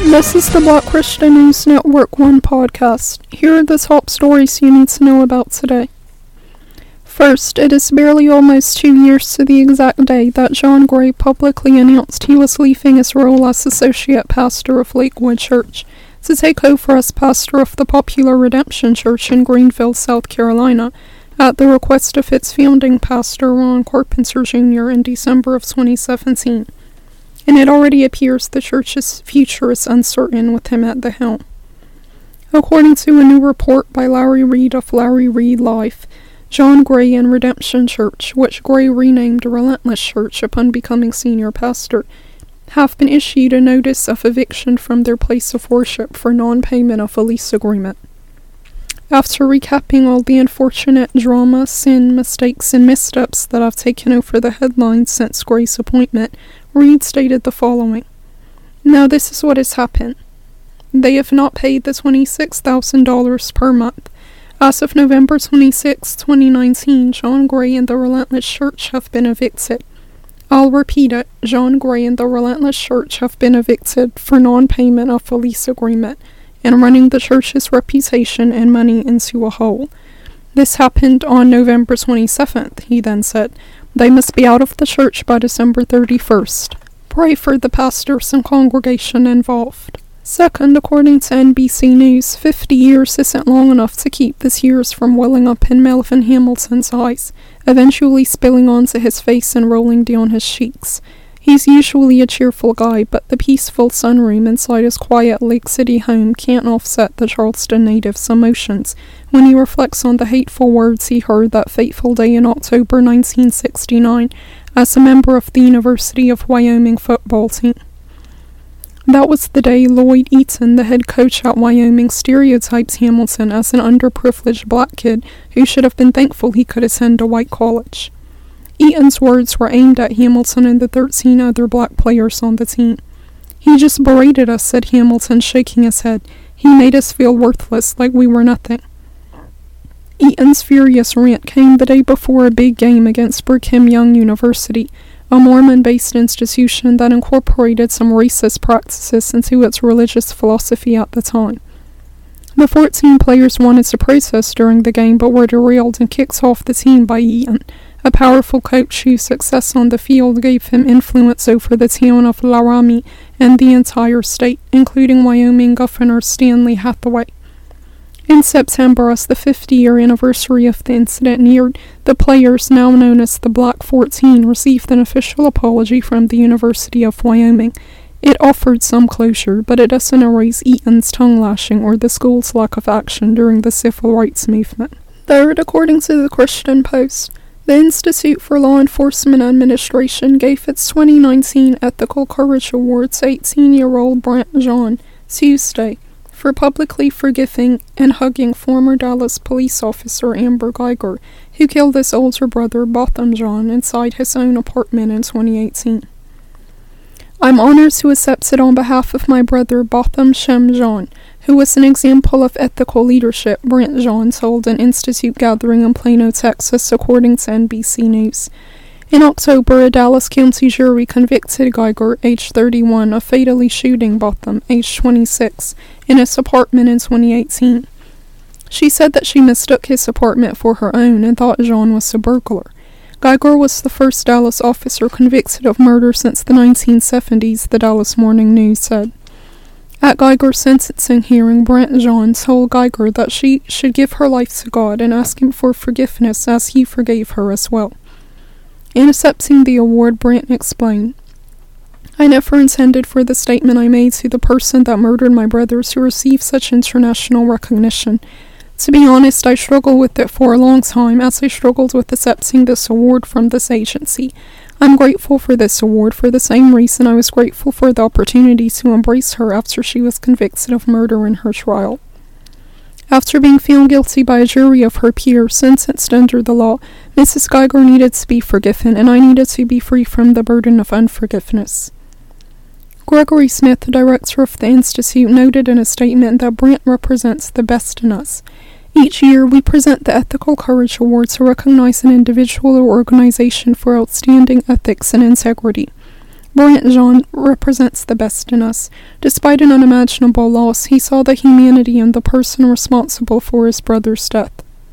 This is the Black Christian News Network 1 podcast. Here are the top stories you need to know about today. First, it is barely almost 2 years to the exact day that John Gray publicly announced he was leaving his role as associate pastor of Lakewood Church to take over as pastor of the popular Redemption Church in Greenville, South Carolina, at the request of its founding pastor Ron Carpenter Jr. in December of 2017. And it already appears the church's future is uncertain with him at the helm. According to a new report by Larry Reed of Larry Reed Life, John Gray and Redemption Church, which Gray renamed Relentless Church upon becoming senior pastor, have been issued a notice of eviction from their place of worship for non-payment of a lease agreement. After recapping all the unfortunate drama, sin, mistakes, and missteps that have taken over the headlines since Gray's appointment, Reed stated the following. Now this is what has happened. They have not paid the $26,000 per month. As of November 26, 2019, John Gray and the Relentless Church have been evicted. I'll repeat it. John Gray and the Relentless Church have been evicted for non-payment of a lease agreement and running the church's reputation and money into a hole. This happened on November 27th, he then said. They must be out of the church by December 31st. Pray for the pastors and congregation involved. Second, according to NBC News, 50 years isn't long enough to keep the tears from welling up in Melvin Hamilton's eyes, eventually spilling onto his face and rolling down his cheeks. He's usually a cheerful guy, but the peaceful sunroom inside his quiet Lake City home can't offset the Charleston native's emotions when he reflects on the hateful words he heard that fateful day in October 1969 as a member of the University of Wyoming football team. That was the day Lloyd Eaton, the head coach at Wyoming, stereotypes Hamilton as an underprivileged black kid who should have been thankful he could attend a white college. Eaton's words were aimed at Hamilton and the 13 other black players on the team. He just berated us, said Hamilton, shaking his head. He made us feel worthless, like we were nothing. Eaton's furious rant came the day before a big game against Brigham Young University, a Mormon-based institution that incorporated some racist practices into its religious philosophy at the time. The 14 players wanted to protest during the game but were derailed and kicked off the team by Eaton, a powerful coach whose success on the field gave him influence over the town of Laramie and the entire state, including Wyoming Governor Stanley Hathaway. In September, as the 50-year anniversary of the incident neared, the players, now known as the Black 14, received an official apology from the University of Wyoming. It offered some closure, but it doesn't erase Eaton's tongue-lashing or the school's lack of action during the civil rights movement. Third, according to the Christian Post, the Institute for Law Enforcement Administration gave its 2019 Ethical Courage Award to 18-year-old Brant John Tuesday for publicly forgiving and hugging former Dallas police officer Amber Geiger, who killed his older brother Botham Jean inside his own apartment in 2018. I'm honored to accept it on behalf of my brother Botham Shem Jean, who was an example of ethical leadership, Brant Jean told an Institute gathering in Plano, Texas, according to NBC News. In October, a Dallas County jury convicted Geiger, age 31, of fatally shooting Botham, age 26, in his apartment in 2018. She said that she mistook his apartment for her own and thought Jean was a burglar. Geiger was the first Dallas officer convicted of murder since the 1970s, the Dallas Morning News said. At Geiger's sentencing hearing, Brant Jean told Geiger that she should give her life to God and ask him for forgiveness as he forgave her as well. In accepting the award, Brant explained, I never intended for the statement I made to the person that murdered my brother to receive such international recognition. To be honest, I struggled with it for a long time, as I struggled with accepting this award from this agency. I'm grateful for this award for the same reason I was grateful for the opportunity to embrace her after she was convicted of murder in her trial. After being found guilty by a jury of her peers sentenced under the law, Mrs. Geiger needed to be forgiven, and I needed to be free from the burden of unforgiveness. Gregory Smith, the director of the Institute, noted in a statement that Brant represents the best in us. Each year, we present the Ethical Courage Award to recognize an individual or organization for outstanding ethics and integrity. Brant Jean represents the best in us. Despite an unimaginable loss, he saw the humanity in the person responsible for his brother's death.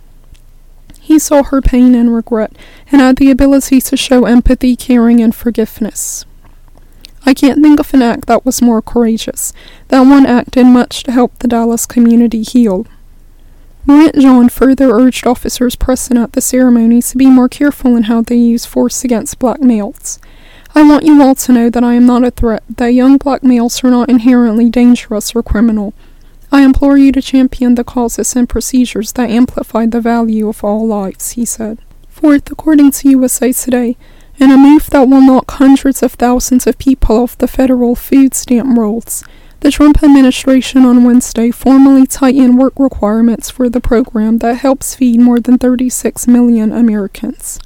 He saw her pain and regret, and had the ability to show empathy, caring, and forgiveness. I can't think of an act that was more courageous. That one act did much to help the Dallas community heal. Brant Jean further urged officers present at the ceremony to be more careful in how they use force against black males. I want you all to know that I am not a threat, that young black males are not inherently dangerous or criminal. I implore you to champion the causes and procedures that amplify the value of all lives, he said. Fourth, according to USA Today, in a move that will knock hundreds of thousands of people off the federal food stamp rolls, the Trump administration on Wednesday formally tightened work requirements for the program that helps feed more than 36 million Americans.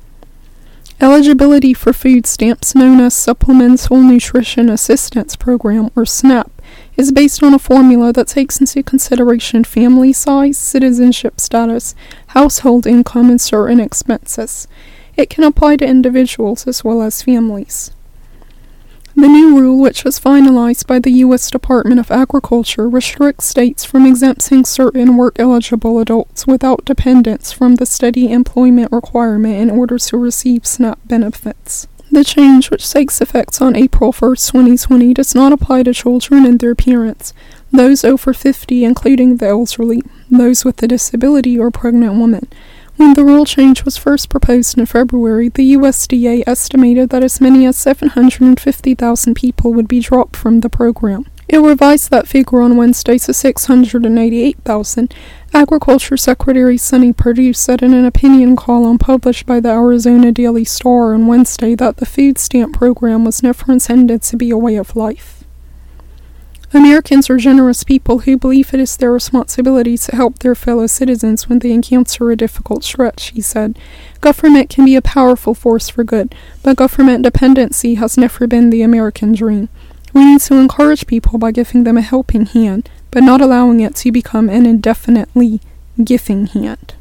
Eligibility for food stamps, known as Supplemental Nutrition Assistance Program, or SNAP, is based on a formula that takes into consideration family size, citizenship status, household income, and certain expenses. It can apply to individuals as well as families. The new rule, which was finalized by the U.S. Department of Agriculture, restricts states from exempting certain work-eligible adults without dependents from the steady employment requirement in order to receive SNAP benefits. The change, which takes effect on April 1, 2020, does not apply to children and their parents, those over 50 including the elderly, those with a disability, or pregnant women. When the rule change was first proposed in February, the USDA estimated that as many as 750,000 people would be dropped from the program. It revised that figure on Wednesday to 688,000. Agriculture Secretary Sonny Perdue said in an opinion column published by the Arizona Daily Star on Wednesday that the food stamp program was never intended to be a way of life. Americans are generous people who believe it is their responsibility to help their fellow citizens when they encounter a difficult stretch, he said. Government can be a powerful force for good, but government dependency has never been the American dream. We need to encourage people by giving them a helping hand, but not allowing it to become an indefinitely giving hand.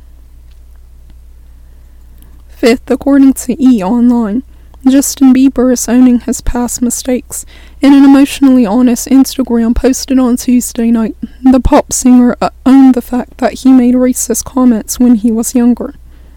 Fifth, according to E! Online, Justin Bieber is owning his past mistakes. In an emotionally honest Instagram posted on Tuesday night, the pop singer owned the fact that he made racist comments when he was younger.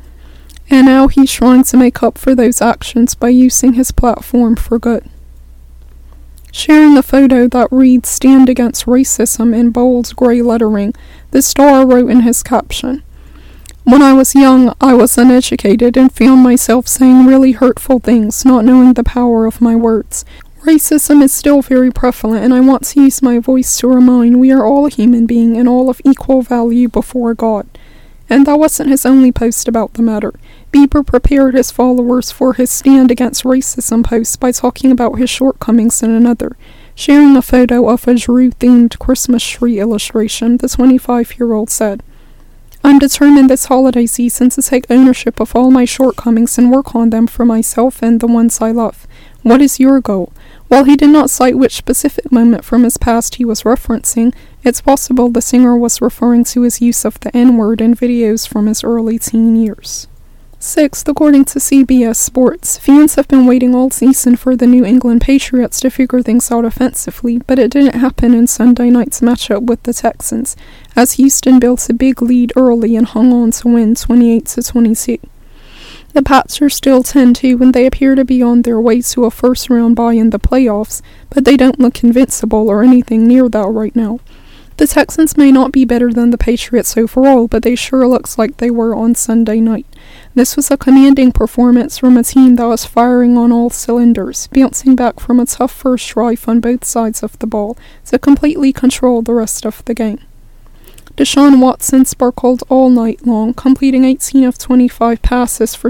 And now he's trying to make up for those actions by using his platform for good. Sharing a photo that reads "Stand Against Racism" in bold gray lettering, the star wrote in his caption, "When I was young, I was uneducated and found myself saying really hurtful things, not knowing the power of my words. Racism is still very prevalent, and I want to use my voice to remind we are all a human being and all of equal value before God." And that wasn't his only post about the matter. Bieber prepared his followers for his Stand Against Racism post by talking about his shortcomings in another. Sharing a photo of a Drew-themed Christmas tree illustration, the 25-year-old said, "I'm determined this holiday season to take ownership of all my shortcomings and work on them for myself and the ones I love. What is your goal?" While he did not cite which specific moment from his past he was referencing, it's possible the singer was referring to his use of the N-word in videos from his early teen years. Sixth, according to CBS Sports, fans have been waiting all season for the New England Patriots to figure things out offensively, but it didn't happen in Sunday night's matchup with the Texans, as Houston built a big lead early and hung on to win 28-22. The Pats are still 10-2 and they appear to be on their way to a first-round bye in the playoffs, but they don't look invincible or anything near that right now. The Texans may not be better than the Patriots overall, but they sure looks like they were on Sunday night. This was a commanding performance from a team that was firing on all cylinders, bouncing back from a tough first drive on both sides of the ball to completely control the rest of the game. Deshaun Watson sparkled all night long, completing 18 of 25 passes for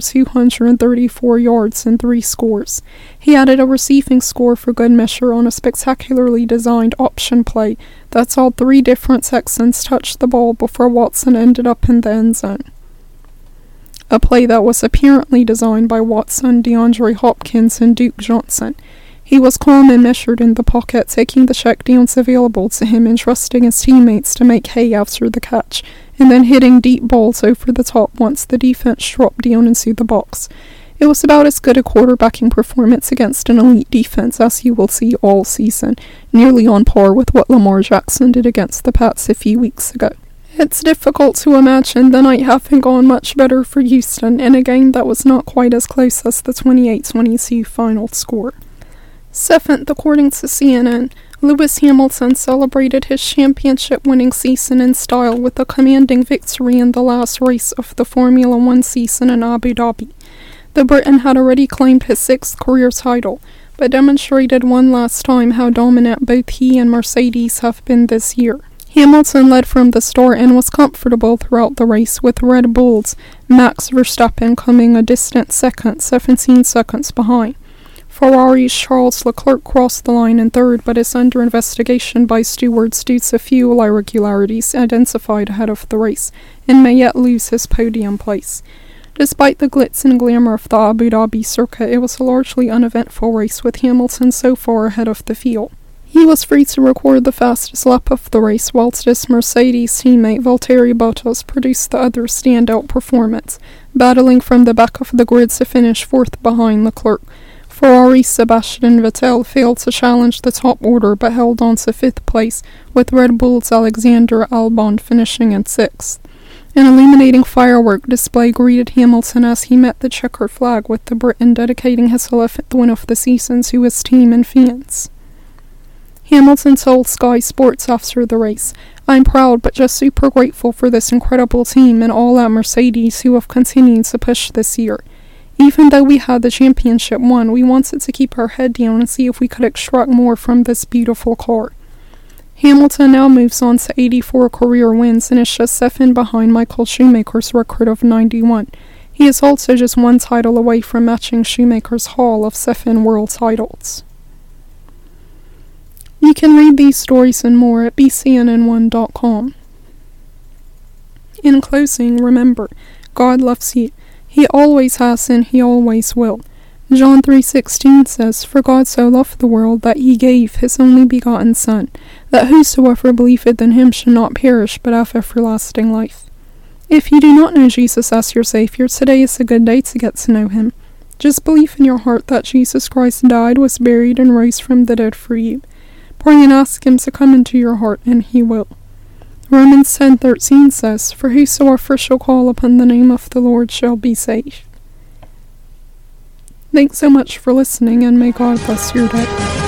234 yards and 3 scores. He added a receiving score for good measure on a spectacularly designed option play that saw 3 different Texans touch the ball before Watson ended up in the end zone. A play that was apparently designed by Watson, DeAndre Hopkins, and Duke Johnson. He was calm and measured in the pocket, taking the checkdowns available to him and trusting his teammates to make hay after the catch, and then hitting deep balls over the top once the defense dropped down into the box. It was about as good a quarterbacking performance against an elite defense as you will see all season, nearly on par with what Lamar Jackson did against the Pats a few weeks ago. It's difficult to imagine the night having gone much better for Houston in a game that was not quite as close as the 28-22 final score. Seventh, according to CNN, Lewis Hamilton celebrated his championship-winning season in style with a commanding victory in the last race of the Formula One season in Abu Dhabi. The Briton had already claimed his sixth career title, but demonstrated one last time how dominant both he and Mercedes have been this year. Hamilton led from the start and was comfortable throughout the race, with Red Bull's Max Verstappen coming a distant second, 17 seconds behind. Ferrari's Charles Leclerc crossed the line in third, but is under investigation by stewards due to fuel irregularities identified ahead of the race, and may yet lose his podium place. Despite the glitz and glamour of the Abu Dhabi circuit, it was a largely uneventful race, with Hamilton so far ahead of the field. He was free to record the fastest lap of the race, whilst his Mercedes teammate Valtteri Bottas produced the other standout performance, battling from the back of the grid to finish fourth behind Leclerc. Ferrari's Sebastian Vettel failed to challenge the top order but held on to fifth place, with Red Bull's Alexander Albon finishing in sixth. An illuminating firework display greeted Hamilton as he met the checkered flag, with the Briton dedicating his 11th win of the season to his team and fans. Hamilton told Sky Sports after the race, "I'm proud but just super grateful for this incredible team and all at Mercedes who have continued to push this year. Even though we had the championship won, we wanted to keep our head down and see if we could extract more from this beautiful car." Hamilton now moves on to 84 career wins and is just 7 behind Michael Schumacher's record of 91. He is also just one title away from matching Schumacher's haul of 7 world titles. You can read these stories and more at bcnn1.com. In closing, remember, God loves you. He always has and he always will. John 3:16 says, "For God so loved the world that he gave his only begotten Son, that whosoever believeth in him should not perish but have everlasting life." If you do not know Jesus as your Savior, today is a good day to get to know him. Just believe in your heart that Jesus Christ died, was buried, and rose from the dead for you. Pray and ask him to come into your heart, and he will. Romans 10:13 says, "For whosoever shall call upon the name of the Lord shall be saved." Thanks so much for listening, and may God bless your day.